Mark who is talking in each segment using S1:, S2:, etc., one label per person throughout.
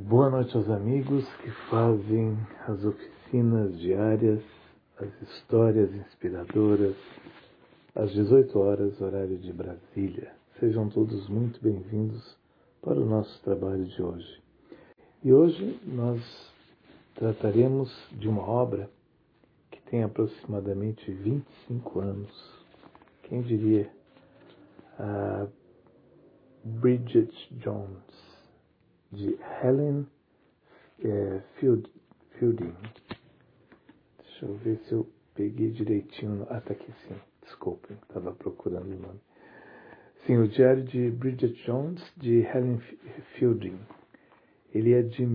S1: Boa noite aos amigos que fazem as oficinas diárias, as histórias inspiradoras, às 18 horas, horário de Brasília. Sejam todos muito bem-vindos para o nosso trabalho de hoje. E hoje nós trataremos de uma obra que tem aproximadamente 25 anos. Quem diria? A Bridget Jones, de Helen Fielding. Deixa eu ver se eu peguei direitinho. Tá aqui sim. Desculpem, estava procurando o nome. Sim, o Diário de Bridget Jones, de Helen Fielding. Ele é de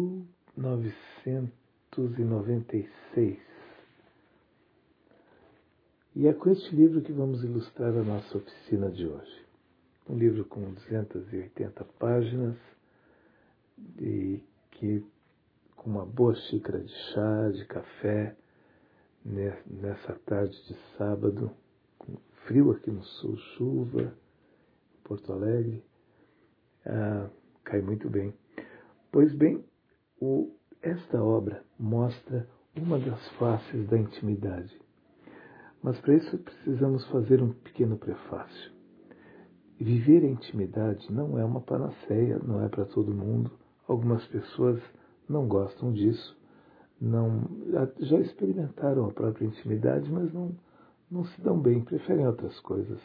S1: 1996. E é com este livro que vamos ilustrar a nossa oficina de hoje. Um livro com 280 páginas e que com uma boa xícara de chá, de café, nessa tarde de sábado, com frio aqui no sul, chuva, em Porto Alegre, cai muito bem. Pois bem, esta obra mostra uma das faces da intimidade. Mas para isso precisamos fazer um pequeno prefácio. Viver a intimidade não é uma panaceia, não é para todo mundo. Algumas pessoas não gostam disso, já experimentaram a própria intimidade, mas não se dão bem, preferem outras coisas.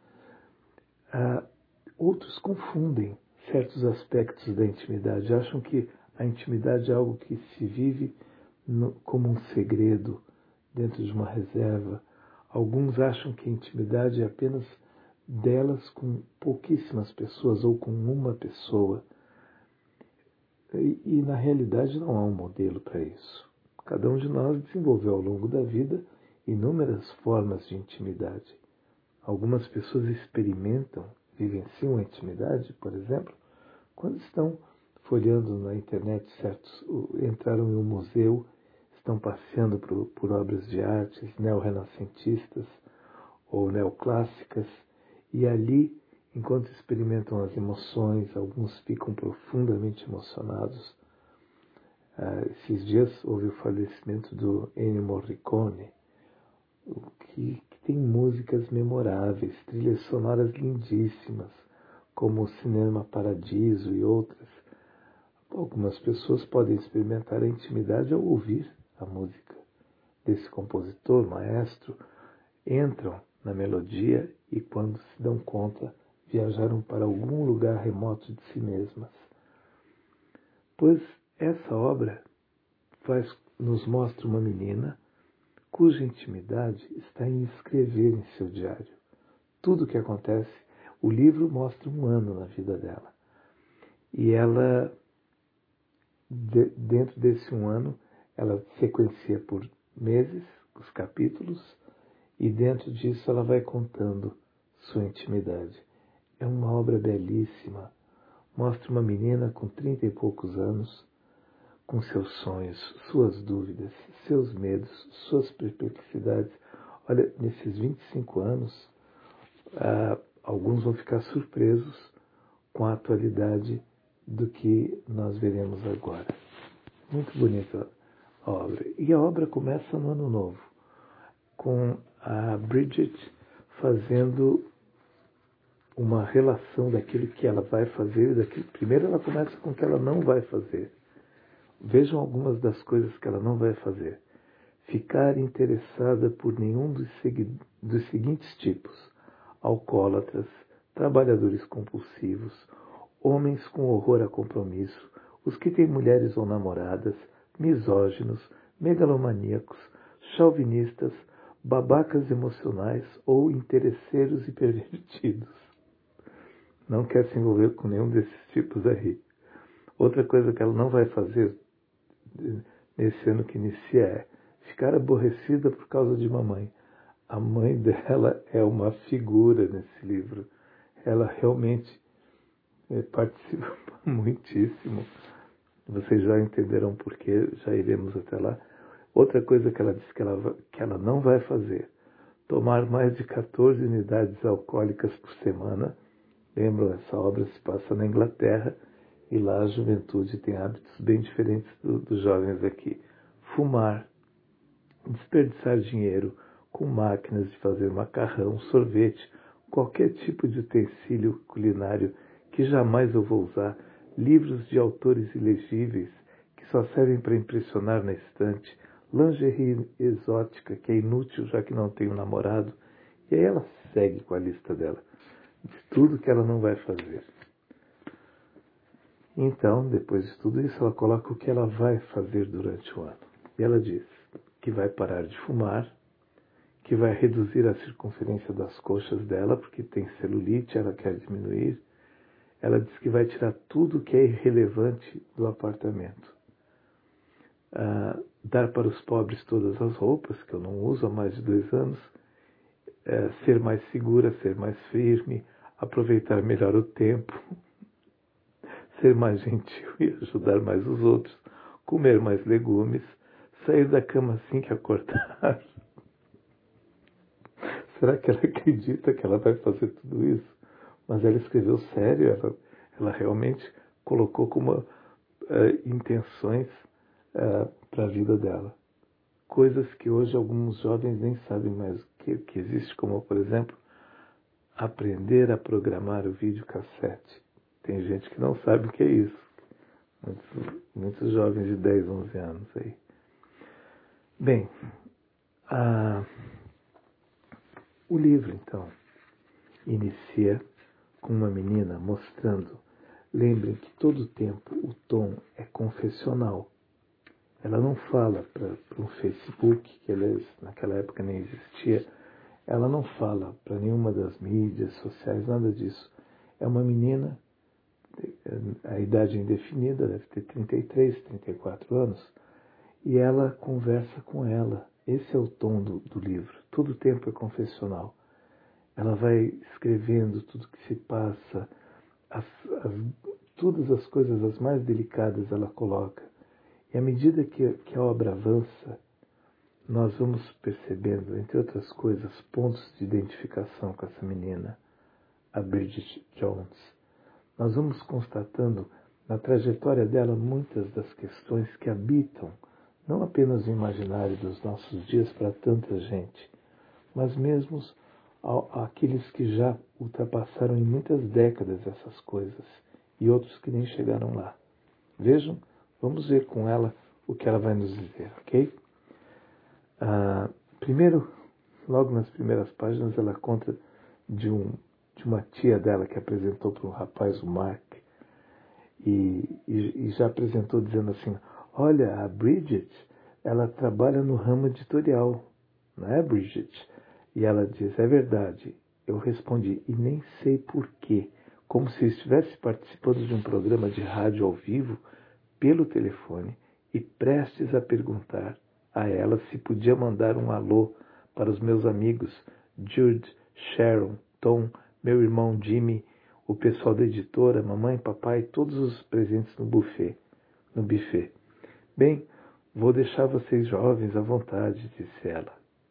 S1: Outros confundem certos aspectos da intimidade, acham que a intimidade é algo que se vive como um segredo, dentro de uma reserva. Alguns acham que a intimidade é apenas delas com pouquíssimas pessoas ou com uma pessoa. E na realidade não há um modelo para isso. Cada um de nós desenvolveu ao longo da vida inúmeras formas de intimidade. Algumas pessoas experimentam, vivenciam a intimidade, por exemplo, quando estão folheando na internet, entraram em um museu, estão passeando por obras de artes neorrenascentistas ou neoclássicas, e ali, enquanto experimentam as emoções, alguns ficam profundamente emocionados. Esses dias houve o falecimento do Ennio Morricone, que tem músicas memoráveis, trilhas sonoras lindíssimas, como o Cinema Paradiso e outras. Algumas pessoas podem experimentar a intimidade ao ouvir a música desse compositor, maestro, entram na melodia e, quando se dão conta, viajaram para algum lugar remoto de si mesmas. Pois essa obra nos mostra uma menina cuja intimidade está em escrever em seu diário. Tudo o que acontece, o livro mostra um ano na vida dela. E ela, dentro desse um ano, ela sequencia por meses os capítulos e dentro disso ela vai contando sua intimidade. É uma obra belíssima. Mostra uma menina com 30 e poucos anos, com seus sonhos, suas dúvidas, seus medos, suas perplexidades. Olha, nesses 25 anos, alguns vão ficar surpresos com a atualidade do que nós veremos agora. Muito bonita a obra. E a obra começa no Ano Novo, com a Bridget fazendo uma relação daquilo que ela vai fazer. Primeiro ela começa com o que ela não vai fazer. Vejam algumas das coisas que ela não vai fazer. Ficar interessada por nenhum dos seguintes tipos: alcoólatras, trabalhadores compulsivos, homens com horror a compromisso, os que têm mulheres ou namoradas, misóginos, megalomaníacos, chauvinistas, babacas emocionais ou interesseiros e pervertidos. Não quer se envolver com nenhum desses tipos aí. Outra coisa que ela não vai fazer nesse ano que inicia é ficar aborrecida por causa de mamãe. A mãe dela é uma figura nesse livro. Ela realmente participa muitíssimo. Vocês já entenderão por quê, já iremos até lá. Outra coisa que ela disse que ela não vai fazer: tomar mais de 14 unidades alcoólicas por semana. Lembram, essa obra se passa na Inglaterra E lá a juventude tem hábitos bem diferentes dos jovens aqui. Fumar, desperdiçar dinheiro com máquinas de fazer macarrão, sorvete, qualquer tipo de utensílio culinário que jamais eu vou usar, livros de autores ilegíveis que só servem para impressionar na estante, lingerie exótica que é inútil já que não tem um namorado. E aí ela segue com a lista dela, de tudo que ela não vai fazer. Então, depois de tudo isso, ela coloca o que ela vai fazer durante o ano. E ela diz que vai parar de fumar, que vai reduzir a circunferência das coxas dela, porque tem celulite, ela quer diminuir. Ela diz que vai tirar tudo que é irrelevante do apartamento. Dar para os pobres todas as roupas, que eu não uso há mais de 2 anos. Ser mais segura, ser mais firme, aproveitar melhor o tempo, ser mais gentil e ajudar mais os outros, comer mais legumes, sair da cama assim que acordar. Será que ela acredita que ela vai fazer tudo isso? Mas ela escreveu sério, ela realmente colocou como intenções para a vida dela. Coisas que hoje alguns jovens nem sabem mais que existe, como, por exemplo, aprender a programar o videocassete. Tem gente que não sabe o que é isso. Muitos jovens de 10, 11 anos aí. Bem, o livro, então, inicia com uma menina mostrando, lembrem que todo o tempo o tom é confessional. Ela não fala para um Facebook, que naquela época nem existia, ela não fala para nenhuma das mídias sociais, nada disso. É uma menina, a idade é indefinida, deve ter 33, 34 anos, e ela conversa com ela. Esse é o tom do livro. Todo o tempo é confessional. Ela vai escrevendo tudo que se passa, todas as coisas as mais delicadas ela coloca. E à medida que a obra avança, nós vamos percebendo, entre outras coisas, pontos de identificação com essa menina, a Bridget Jones. Nós vamos constatando na trajetória dela muitas das questões que habitam não apenas o imaginário dos nossos dias para tanta gente, mas mesmo aqueles que já ultrapassaram em muitas décadas essas coisas e outros que nem chegaram lá. Vejam, vamos ver com ela o que ela vai nos dizer, ok? Primeiro, logo nas primeiras páginas, ela conta de uma tia dela que apresentou para um rapaz, o Mark, e já apresentou dizendo assim, olha, a Bridget, ela trabalha no ramo editorial, não é, Bridget? E ela diz, é verdade. Eu respondi, e nem sei porquê, como se estivesse participando de um programa de rádio ao vivo, pelo telefone, e prestes a perguntar a ela se podia mandar um alô para os meus amigos Jude, Sharon, Tom, meu irmão Jimmy, o pessoal da editora, mamãe, papai, todos os presentes no buffet. Bem, vou deixar vocês jovens à vontade, disse ela.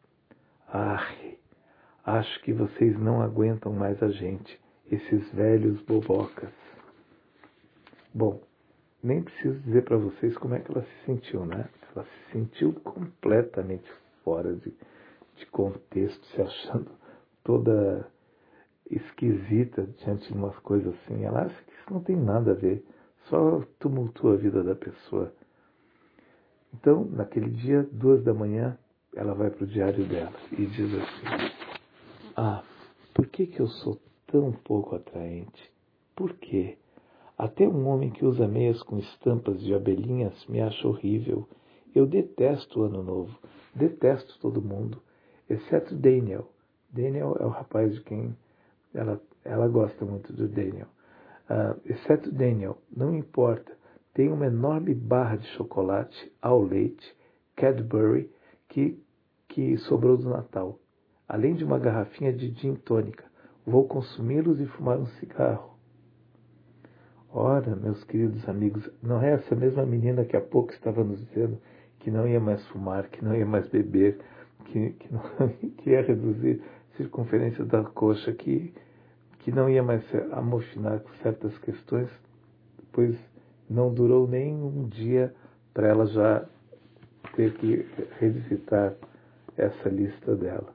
S1: Acho que vocês não aguentam mais a gente, esses velhos bobocas. Bom, nem preciso dizer para vocês como é que ela se sentiu, né? Ela se sentiu completamente fora de contexto, se achando toda esquisita diante de umas coisas assim. Ela acha que isso não tem nada a ver, só tumultua a vida da pessoa. Então, naquele dia, 2 da manhã, ela vai para o diário dela e diz assim, por que eu sou tão pouco atraente? Por quê? Até um homem que usa meias com estampas de abelhinhas me acha horrível. Eu detesto o ano novo. Detesto todo mundo. Exceto Daniel. Daniel é o rapaz de quem ela gosta muito do Daniel. Exceto Daniel. Não importa. Tem uma enorme barra de chocolate ao leite, Cadbury, que sobrou do Natal. Além de uma garrafinha de gin tônica. Vou consumi-los e fumar um cigarro. Ora, meus queridos amigos, não é essa mesma menina que há pouco estava nos dizendo que não ia mais fumar, que não ia mais beber, que ia reduzir a circunferência da coxa, que não ia mais se amofinar com certas questões? depois não durou nem um dia para ela já ter que revisitar essa lista dela.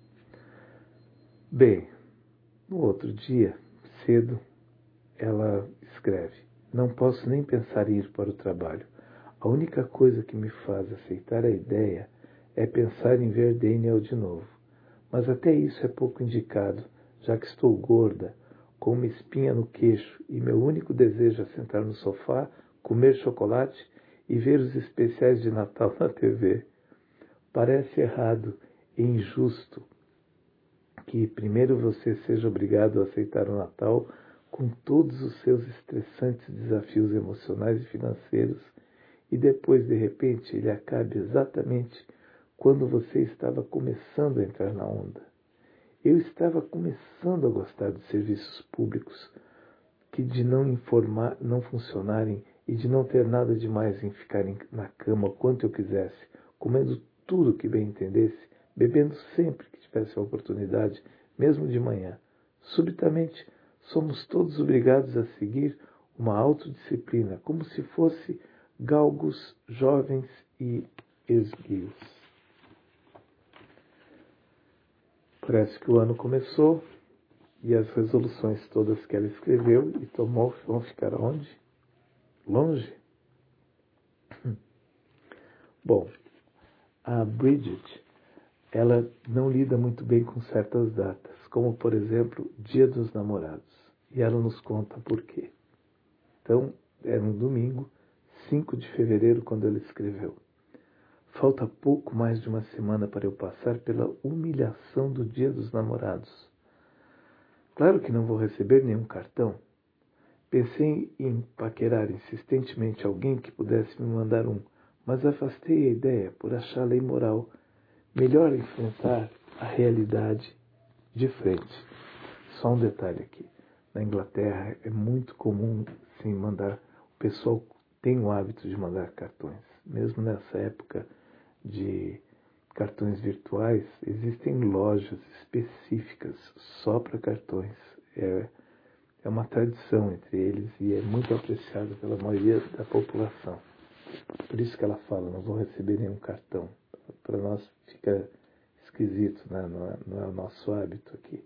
S1: Bem, no outro dia, cedo, ela escreve: não posso nem pensar em ir para o trabalho. A única coisa que me faz aceitar a ideia é pensar em ver Daniel de novo. Mas até isso é pouco indicado, já que estou gorda, com uma espinha no queixo, e meu único desejo é sentar no sofá, comer chocolate e ver os especiais de Natal na TV. Parece errado e injusto que primeiro você seja obrigado a aceitar o Natal com todos os seus estressantes desafios emocionais e financeiros, e depois, de repente, ele acabe exatamente quando você estava começando a entrar na onda. Eu estava começando a gostar de serviços públicos, que de não funcionarem e de não ter nada demais em ficar na cama o quanto eu quisesse, comendo tudo que bem entendesse, bebendo sempre que tivesse a oportunidade, mesmo de manhã. Subitamente, somos todos obrigados a seguir uma autodisciplina, como se fosse galgos jovens e esguios. Parece que o ano começou e as resoluções todas que ela escreveu e tomou vão ficar onde? Longe? Bom, a Bridget, ela não lida muito bem com certas datas, como, por exemplo, Dia dos Namorados. E ela nos conta por quê. Então, era um domingo, 5 de fevereiro, quando ela escreveu: falta pouco mais de uma semana para eu passar pela humilhação do Dia dos Namorados. Claro que não vou receber nenhum cartão. Pensei em paquerar insistentemente alguém que pudesse me mandar um, mas afastei a ideia por achá-la imoral. Melhor enfrentar a realidade de frente. Só um detalhe aqui. Na Inglaterra é muito comum sim mandar. O pessoal tem o hábito de mandar cartões. Mesmo nessa época de cartões virtuais, existem lojas específicas só para cartões. É uma tradição entre eles e é muito apreciado pela maioria da população. Por isso que ela fala: não vou receber nenhum cartão. Para nós fica esquisito, né? Não é o nosso hábito aqui.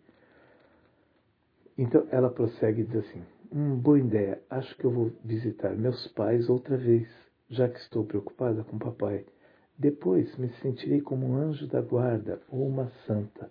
S1: Então ela prossegue e diz assim: boa ideia, acho que eu vou visitar meus pais outra vez, já que estou preocupada com papai. Depois me sentirei como um anjo da guarda ou uma santa.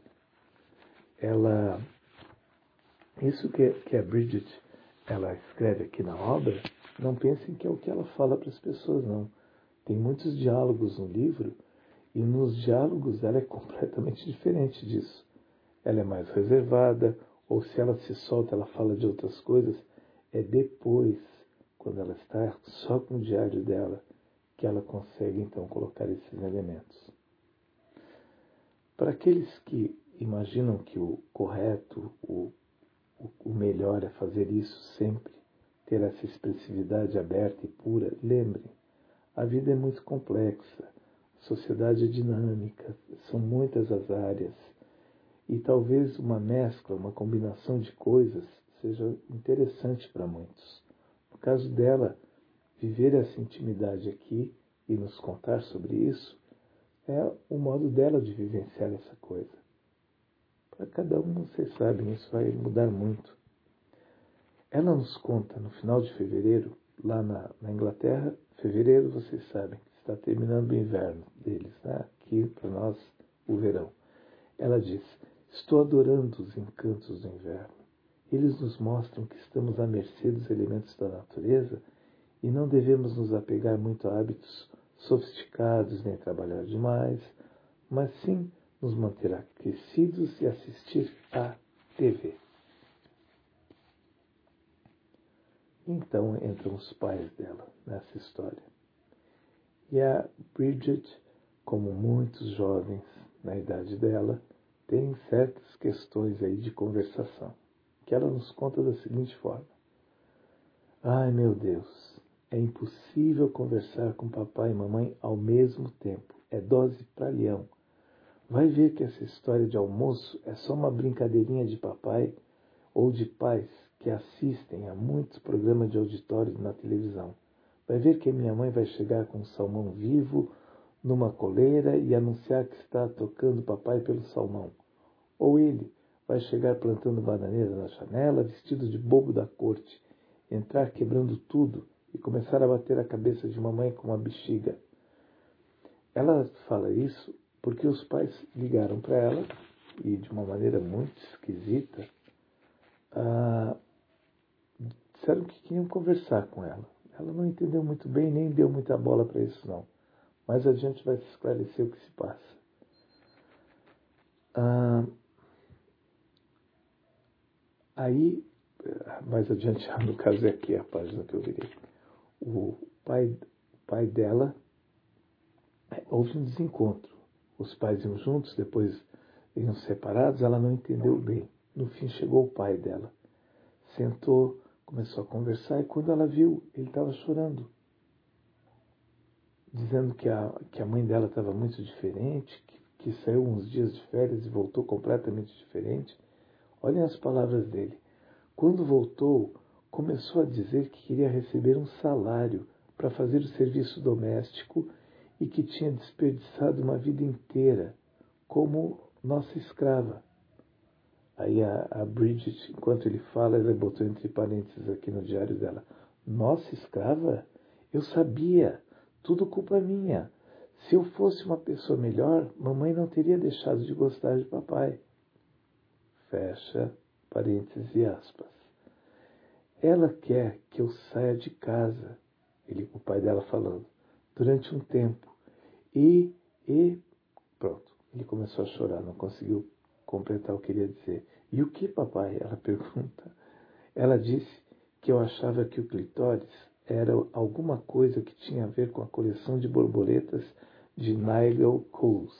S1: Isso que a Bridget ela escreve aqui na obra, não pensem que é o que ela fala para as pessoas, não. Tem muitos diálogos no livro, e nos diálogos ela é completamente diferente disso. Ela é mais reservada, ou se ela se solta, ela fala de outras coisas. É depois, quando ela está só com o diário dela, que ela consegue então colocar esses elementos. Para aqueles que imaginam que o correto, o melhor é fazer isso sempre, ter essa expressividade aberta e pura, lembrem, a vida é muito complexa, a sociedade é dinâmica, são muitas as áreas, e talvez uma mescla, uma combinação de coisas seja interessante para muitos. No caso dela, viver essa intimidade aqui e nos contar sobre isso é o modo dela de vivenciar essa coisa. Para cada um, vocês sabem, isso vai mudar muito. Ela nos conta no final de fevereiro, lá na Inglaterra, fevereiro, vocês sabem, está terminando o inverno deles, né? Aqui para nós o verão. Ela diz: estou adorando os encantos do inverno. Eles nos mostram que estamos à mercê dos elementos da natureza e não devemos nos apegar muito a hábitos sofisticados nem trabalhar demais, mas sim nos manter aquecidos e assistir à TV. Então entram os pais dela nessa história. E a Bridget, como muitos jovens na idade dela, tem certas questões aí de conversação, que ela nos conta da seguinte forma: ai meu Deus, é impossível conversar com papai e mamãe ao mesmo tempo, é dose para leão. Vai ver que essa história de almoço é só uma brincadeirinha de papai ou de pais que assistem a muitos programas de auditório na televisão. Vai ver que a minha mãe vai chegar com um salmão vivo numa coleira e anunciar que está tocando papai pelo salmão. Ou ele vai chegar plantando bananeira na janela, vestido de bobo da corte, entrar quebrando tudo e começar a bater a cabeça de mamãe com uma bexiga. Ela fala isso porque os pais ligaram para ela e, de uma maneira muito esquisita, disseram que queriam conversar com ela. Ela não entendeu muito bem, nem deu muita bola para isso, não. Mais adiante vai se esclarecer o que se passa. Aí, mais adiante, no caso é aqui a página que eu virei. O pai dela, houve um desencontro. Os pais iam juntos, depois iam separados, ela não entendeu bem. No fim chegou o pai dela. Sentou, começou a conversar e quando ela viu, ele estava chorando. Dizendo que a mãe dela estava muito diferente, que saiu uns dias de férias e voltou completamente diferente. Olhem as palavras dele. Quando voltou, começou a dizer que queria receber um salário para fazer o serviço doméstico e que tinha desperdiçado uma vida inteira como nossa escrava. Aí a Bridget, enquanto ele fala, ela botou entre parênteses aqui no diário dela. Nossa escrava? Eu sabia. Tudo culpa minha. Se eu fosse uma pessoa melhor, mamãe não teria deixado de gostar de papai. Fecha parênteses e aspas. Ela quer que eu saia de casa, o pai dela falando, durante um tempo. E pronto. Ele começou a chorar, não conseguiu completar o que ele ia dizer. E o que, papai? Ela pergunta. Ela disse que eu achava que o clitóris era alguma coisa que tinha a ver com a coleção de borboletas de Nigel Coles.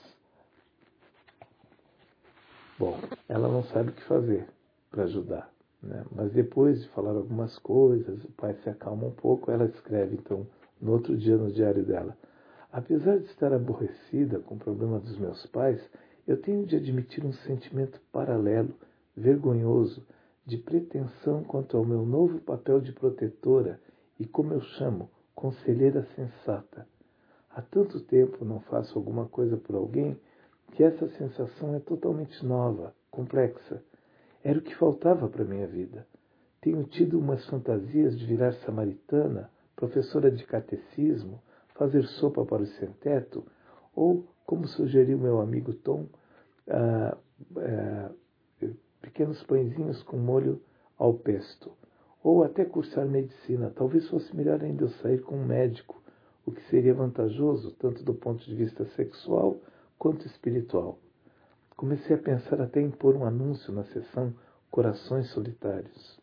S1: Bom, ela não sabe o que fazer para ajudar, né? Mas depois de falar algumas coisas, o pai se acalma um pouco, ela escreve então no outro dia no diário dela. Apesar de estar aborrecida com o problema dos meus pais, eu tenho de admitir um sentimento paralelo, vergonhoso, de pretensão quanto ao meu novo papel de protetora e, como eu chamo, conselheira sensata. Há tanto tempo não faço alguma coisa por alguém que essa sensação é totalmente nova, complexa. Era o que faltava para a minha vida. Tenho tido umas fantasias de virar samaritana, professora de catecismo, fazer sopa para o sem-teto, ou, como sugeriu meu amigo Tom, pequenos pãezinhos com molho ao pesto, ou até cursar medicina. Talvez fosse melhor ainda eu sair com um médico, o que seria vantajoso tanto do ponto de vista sexual quanto espiritual. Comecei a pensar até em pôr um anúncio na seção Corações Solitários.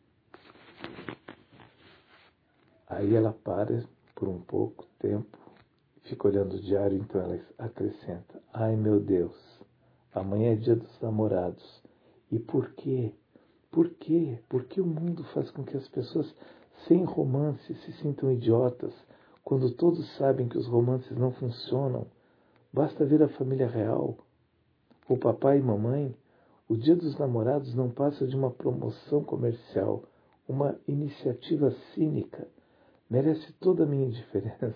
S1: Aí ela para por um pouco tempo, fica olhando o diário, então ela acrescenta: ai meu Deus, amanhã é dia dos namorados. E por quê? Por quê? Por que o mundo faz com que as pessoas sem romance se sintam idiotas, quando todos sabem que os romances não funcionam? Basta ver a família real. O papai e mamãe, o dia dos namorados não passa de uma promoção comercial, uma iniciativa cínica. Merece toda a minha indiferença.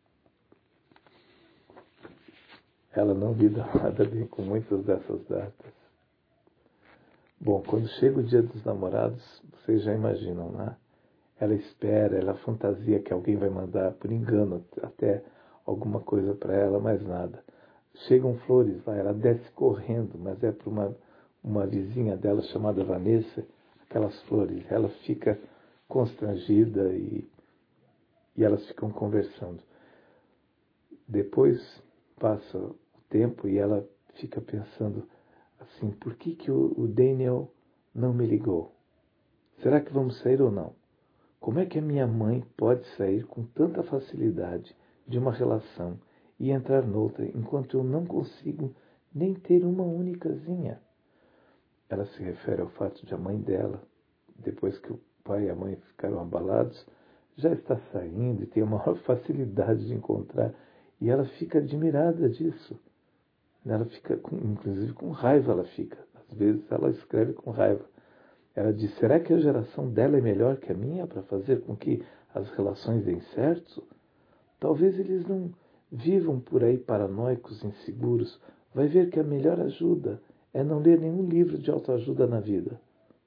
S1: Ela não lida nada bem com muitas dessas datas. Bom, quando chega o dia dos namorados, vocês já imaginam, né? Ela espera, ela fantasia que alguém vai mandar, por engano, até alguma coisa para ela, mais nada. Chegam flores lá, ela desce correndo, mas é para uma vizinha dela chamada Vanessa, aquelas flores. Ela fica constrangida e elas ficam conversando. Depois passa o tempo e ela fica pensando assim, por que o Daniel não me ligou? Será que vamos sair ou não? Como é que a minha mãe pode sair com tanta facilidade de uma relação e entrar noutra, enquanto eu não consigo nem ter uma únicazinha? Ela se refere ao fato de a mãe dela, depois que o pai e a mãe ficaram abalados, já está saindo e tem a maior facilidade de encontrar. E ela fica admirada disso. Ela fica, inclusive com raiva ela fica. Às vezes ela escreve com raiva. Ela diz, será que a geração dela é melhor que a minha para fazer com que as relações deem certo? Talvez eles não vivam por aí paranoicos, inseguros. Vai ver que a melhor ajuda é não ler nenhum livro de autoajuda na vida.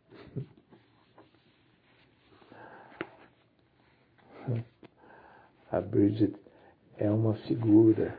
S1: A Bridget é uma figura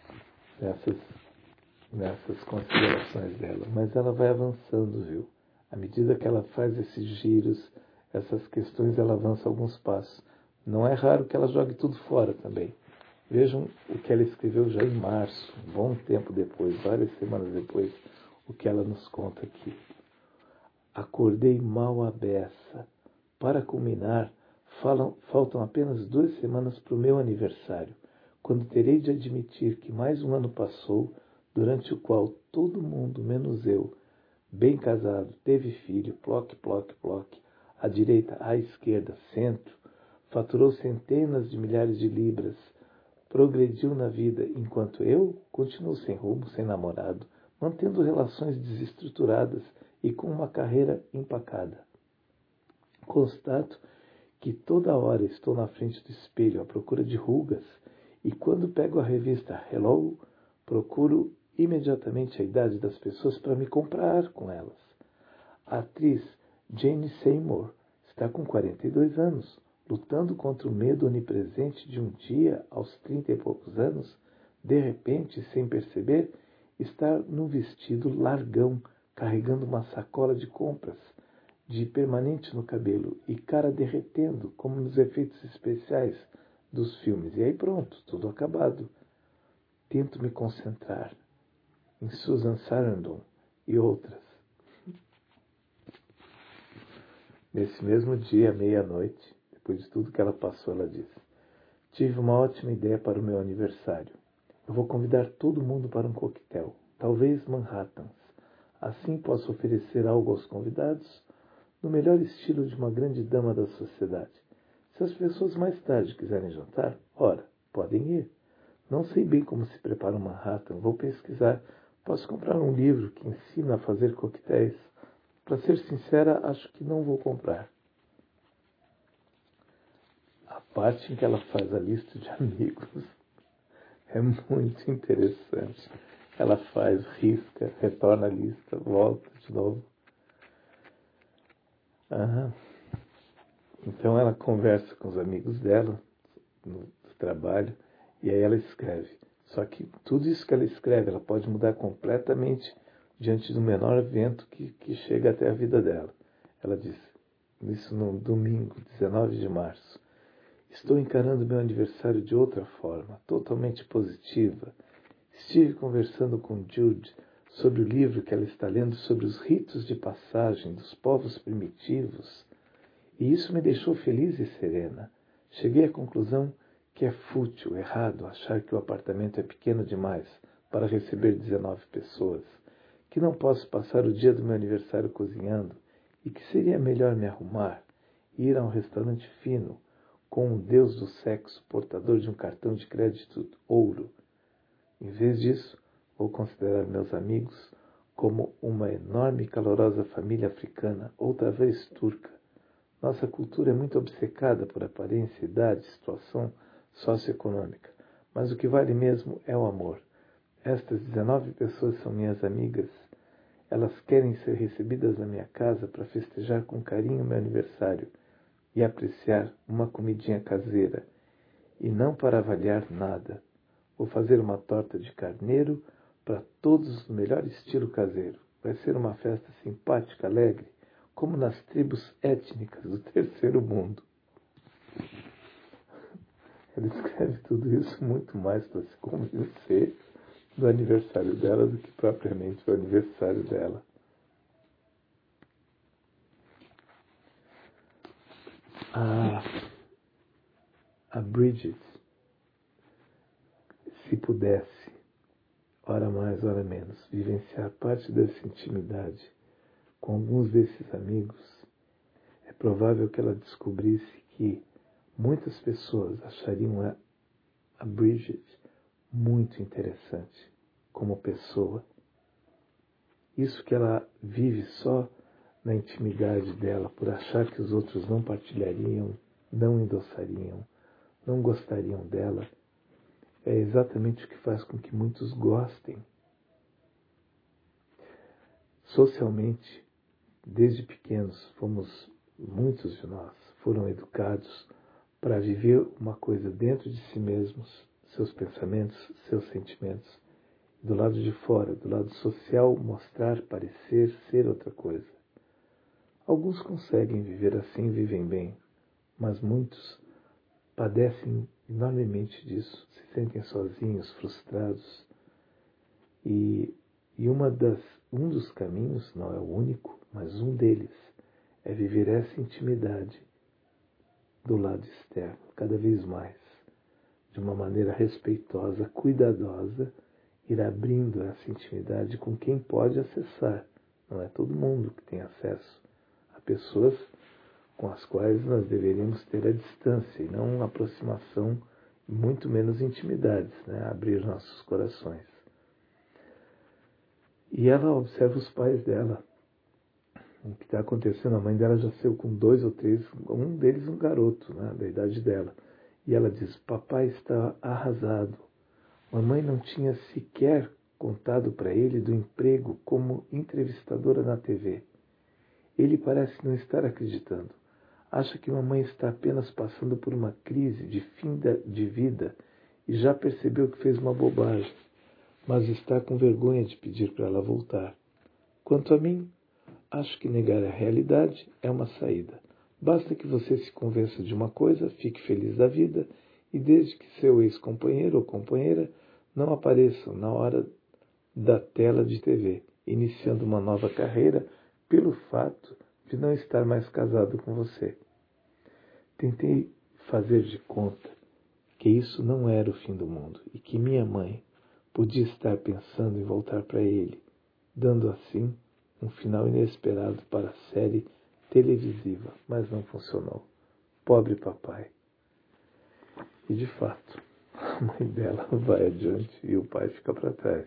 S1: nessas considerações dela, mas ela vai avançando, viu? À medida que ela faz esses giros, essas questões, ela avança alguns passos. Não é raro que ela jogue tudo fora também. Vejam o que ela escreveu já em março, um bom tempo depois, várias semanas depois, o que ela nos conta aqui. Acordei mal à beça. Para culminar, faltam apenas 2 semanas para o meu aniversário, quando terei de admitir que mais um ano passou, durante o qual todo mundo, menos eu, bem casado, teve filho, ploc, ploc, ploc, à direita, à esquerda, centro, faturou centenas de milhares de libras, progrediu na vida, enquanto eu continuo sem rumo, sem namorado, mantendo relações desestruturadas e com uma carreira empacada. Constato que toda hora estou na frente do espelho à procura de rugas e quando pego a revista Hello, procuro imediatamente a idade das pessoas para me comparar com elas. A atriz Jane Seymour está com 42 anos, lutando contra o medo onipresente de um dia, aos 30 e poucos anos, de repente, sem perceber, estar num vestido largão, carregando uma sacola de compras, de permanente no cabelo e cara derretendo, como nos efeitos especiais dos filmes. E aí pronto, tudo acabado. Tento me concentrar em Susan Sarandon e outras. Nesse mesmo dia, à meia-noite, depois de tudo que ela passou, ela disse: tive uma ótima ideia para o meu aniversário. Eu vou convidar todo mundo para um coquetel, talvez Manhattans. Assim posso oferecer algo aos convidados, no melhor estilo de uma grande dama da sociedade. Se as pessoas mais tarde quiserem jantar, ora, podem ir. Não sei bem como se prepara um Manhattan, vou pesquisar. Posso comprar um livro que ensina a fazer coquetéis. Para ser sincera, acho que não vou comprar. A parte em que ela faz a lista de amigos é muito interessante. Ela faz, risca, retorna a lista, volta de novo. Então ela conversa com os amigos dela no trabalho e aí ela escreve. Só que tudo isso que ela escreve, ela pode mudar completamente diante do menor evento que chega até a vida dela. Ela diz, isso no domingo, 19 de março. Estou encarando meu aniversário de outra forma, totalmente positiva. Estive conversando com Jude sobre o livro que ela está lendo sobre os ritos de passagem dos povos primitivos, e isso me deixou feliz e serena. Cheguei à conclusão que é fútil, errado, achar que o apartamento é pequeno demais para receber 19 pessoas, que não posso passar o dia do meu aniversário cozinhando e que seria melhor me arrumar e ir a um restaurante fino com um deus do sexo portador de um cartão de crédito ouro. Em vez disso, vou considerar meus amigos como uma enorme e calorosa família africana, outra vez turca. Nossa cultura é muito obcecada por aparência, idade, situação socioeconômica, mas o que vale mesmo é o amor. Estas 19 pessoas são minhas amigas. Elas querem ser recebidas na minha casa para festejar com carinho meu aniversário e apreciar uma comidinha caseira, e não para avaliar nada. Vou fazer uma torta de carneiro para todos no melhor estilo caseiro. Vai ser uma festa simpática, alegre, como nas tribos étnicas do terceiro mundo. Ela escreve tudo isso muito mais para se convencer do aniversário dela do que propriamente o aniversário dela. A Bridget, se pudesse, ora mais, ora menos, vivenciar parte dessa intimidade com alguns desses amigos, é provável que ela descobrisse que muitas pessoas achariam a Bridget muito interessante como pessoa. Isso que ela vive só na intimidade dela, por achar que os outros não partilhariam, não endossariam, não gostariam dela, é exatamente o que faz com que muitos gostem. Socialmente, desde pequenos, muitos de nós foram educados para viver uma coisa dentro de si mesmos, seus pensamentos, seus sentimentos, do lado de fora, do lado social, mostrar, parecer, ser outra coisa. Alguns conseguem viver assim, vivem bem, mas muitos padecem enormemente disso, se sentem sozinhos, frustrados. E um dos caminhos, não é o único, mas um deles, é viver essa intimidade do lado externo, cada vez mais, de uma maneira respeitosa, cuidadosa, ir abrindo essa intimidade com quem pode acessar. Não é todo mundo que tem acesso a pessoas com as quais nós deveríamos ter a distância e não aproximação, muito menos intimidades, né? Abrir nossos corações. E ela observa os pais dela. O que está acontecendo, a mãe dela já saiu com 2 ou 3, um deles um garoto, né, da idade dela. E ela diz, papai está arrasado. Mamãe não tinha sequer contado para ele do emprego como entrevistadora na TV. Ele parece não estar acreditando. Acha que mamãe está apenas passando por uma crise de fim de vida e já percebeu que fez uma bobagem, mas está com vergonha de pedir para ela voltar. Quanto a mim, acho que negar a realidade é uma saída. Basta que você se convença de uma coisa, fique feliz da vida e desde que seu ex-companheiro ou companheira não apareçam na hora da tela de TV, iniciando uma nova carreira pelo fato de não estar mais casado com você. Tentei fazer de conta que isso não era o fim do mundo e que minha mãe podia estar pensando em voltar para ele, dando assim um final inesperado para a série televisiva, mas não funcionou. Pobre papai. E de fato, a mãe dela vai adiante e o pai fica para trás.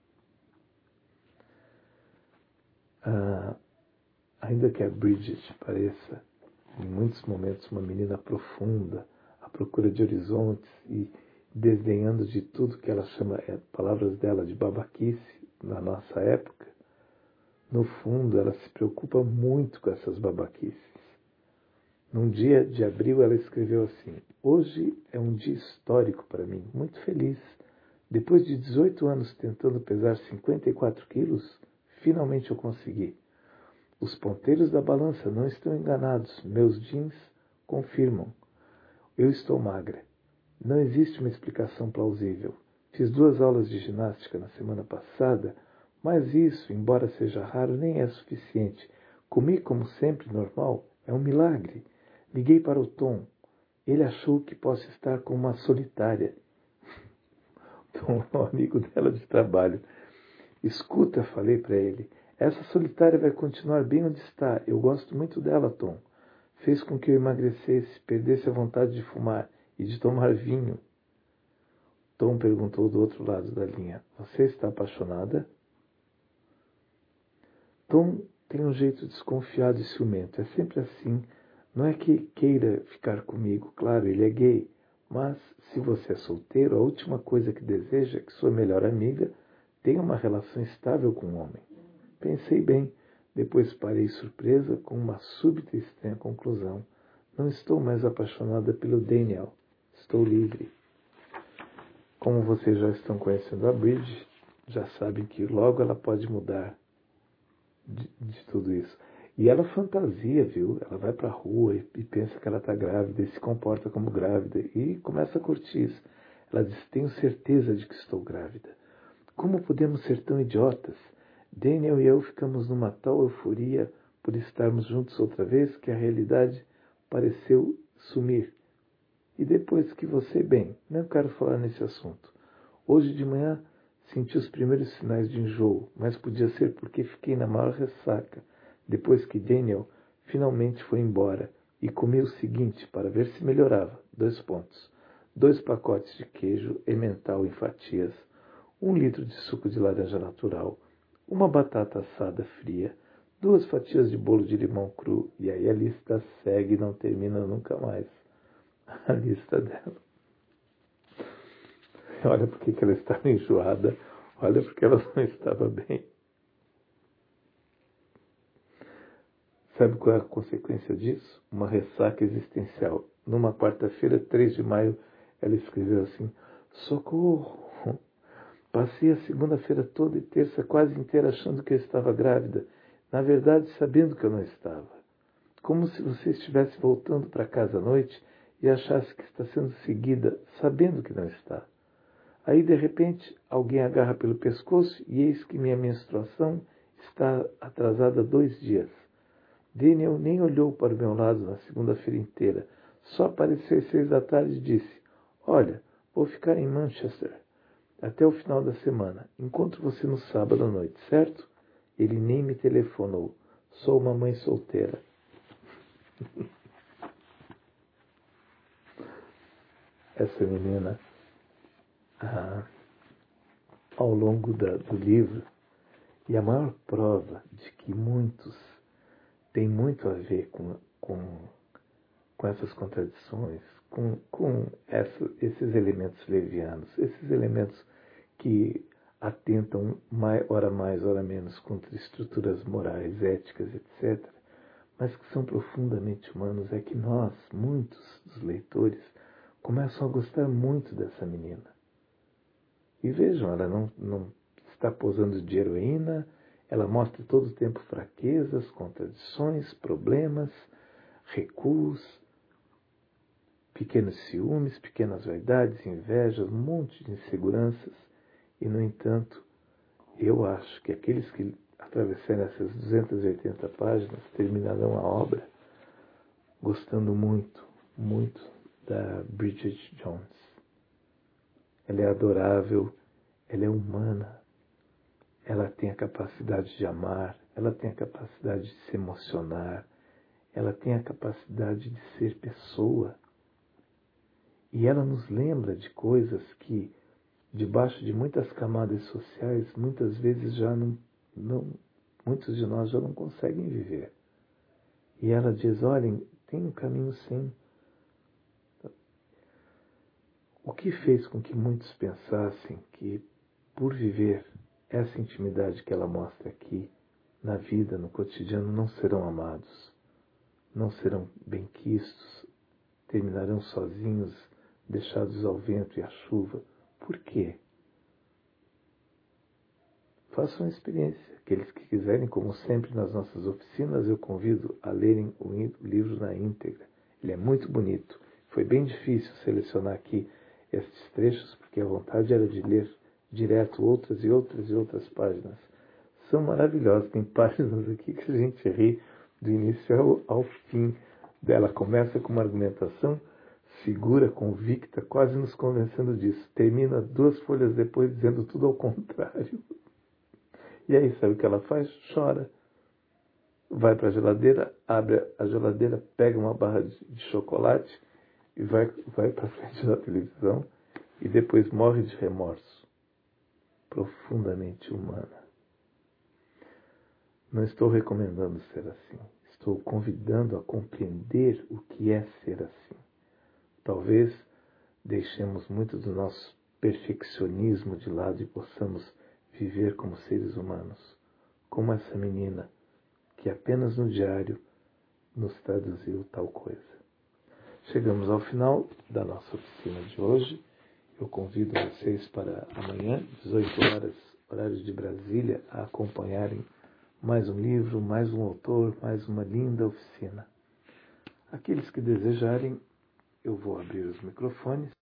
S1: Ainda que a Bridget pareça, em muitos momentos, uma menina profunda, à procura de horizontes e desdenhando de tudo que ela chama, palavras dela, de babaquice na nossa época, no fundo ela se preocupa muito com essas babaquices. Num dia de abril ela escreveu assim, hoje é um dia histórico para mim, muito feliz. Depois de 18 anos tentando pesar 54 quilos, finalmente eu consegui. Os ponteiros da balança não estão enganados. Meus jeans confirmam. Eu estou magra. Não existe uma explicação plausível. Fiz 2 aulas de ginástica na semana passada, mas isso, embora seja raro, nem é suficiente. Comi como sempre normal. É um milagre. Liguei para o Tom. Ele achou que posso estar com uma solitária. Tom é um amigo dela de trabalho. Escuta, falei para ele. Essa solitária vai continuar bem onde está. Eu gosto muito dela, Tom. Fez com que eu emagrecesse, perdesse a vontade de fumar e de tomar vinho. Tom perguntou do outro lado da linha. Você está apaixonada? Tom tem um jeito desconfiado e ciumento. É sempre assim. Não é que queira ficar comigo. Claro, ele é gay. Mas, se você é solteiro, a última coisa que deseja é que sua melhor amiga tenha uma relação estável com um homem. Pensei bem, depois parei surpresa com uma súbita e estranha conclusão. Não estou mais apaixonada pelo Daniel. Estou livre. Como vocês já estão conhecendo a Bridget, já sabem que logo ela pode mudar de tudo isso. E ela fantasia, viu? Ela vai pra rua e pensa que ela está grávida e se comporta como grávida e começa a curtir isso. Ela diz, tenho certeza de que estou grávida. Como podemos ser tão idiotas? Daniel e eu ficamos numa tal euforia por estarmos juntos outra vez que a realidade pareceu sumir. E depois que você, bem, não quero falar nesse assunto. Hoje de manhã senti os primeiros sinais de enjoo, mas podia ser porque fiquei na maior ressaca, depois que Daniel finalmente foi embora, e comi o seguinte para ver se melhorava. 2 pontos. 2 pacotes de queijo emmental em fatias, 1 litro de suco de laranja natural, uma batata assada fria, 2 fatias de bolo de limão cru. E aí a lista segue e não termina nunca mais. A lista dela. Olha porque ela estava enjoada. Olha porque ela não estava bem. Sabe qual é a consequência disso? Uma ressaca existencial. Numa quarta-feira, 3 de maio, ela escreveu assim: socorro! Passei a segunda-feira toda e terça quase inteira achando que eu estava grávida. Na verdade, sabendo que eu não estava. Como se você estivesse voltando para casa à noite e achasse que está sendo seguida, sabendo que não está. Aí, de repente, alguém agarra pelo pescoço e eis que minha menstruação está atrasada 2 dias. Daniel nem olhou para o meu lado na segunda-feira inteira. Só apareceu às 6 da tarde e disse: olha, vou ficar em Manchester até o final da semana. Encontro você no sábado à noite, certo? Ele nem me telefonou. Sou uma mãe solteira. Essa menina, ao longo do livro, e a maior prova de que muitos tem muito a ver com essas contradições, com esses elementos levianos, esses elementos que atentam, ora mais, ora menos, contra estruturas morais, éticas, etc., mas que são profundamente humanos, é que nós, muitos dos leitores, começam a gostar muito dessa menina. E vejam, ela não está posando de heroína, ela mostra todo o tempo fraquezas, contradições, problemas, recuos, pequenos ciúmes, pequenas vaidades, invejas, um monte de inseguranças. E, no entanto, eu acho que aqueles que atravessarem essas 280 páginas terminarão a obra gostando muito, muito da Bridget Jones. Ela é adorável, ela é humana, ela tem a capacidade de amar, ela tem a capacidade de se emocionar, ela tem a capacidade de ser pessoa. E ela nos lembra de coisas que, debaixo de muitas camadas sociais, muitas vezes muitos de nós já não conseguem viver. E ela diz: olhem, tem um caminho sim. O que fez com que muitos pensassem que, por viver essa intimidade que ela mostra aqui, na vida, no cotidiano, não serão amados, não serão benquistos, terminarão sozinhos, deixados ao vento e à chuva. Por quê? Façam a experiência. Aqueles que quiserem, como sempre nas nossas oficinas, eu convido a lerem o livro na íntegra. Ele é muito bonito. Foi bem difícil selecionar aqui estes trechos, porque a vontade era de ler direto outras e outras e outras páginas. São maravilhosas. Tem páginas aqui que a gente ri do início ao fim dela. Começa com uma argumentação segura, convicta, quase nos convencendo disso. Termina 2 folhas depois dizendo tudo ao contrário. E aí, sabe o que ela faz? Chora. Vai para a geladeira, abre a geladeira, pega uma barra de chocolate e vai para frente da televisão e depois morre de remorso. Profundamente humana. Não estou recomendando ser assim. Estou convidando a compreender o que é ser assim. Talvez deixemos muito do nosso perfeccionismo de lado e possamos viver como seres humanos, como essa menina que apenas no diário nos traduziu tal coisa. Chegamos ao final da nossa oficina de hoje. Eu convido vocês para amanhã, 18 horas, horário de Brasília, a acompanharem mais um livro, mais um autor, mais uma linda oficina. Aqueles que desejarem, eu vou abrir os microfones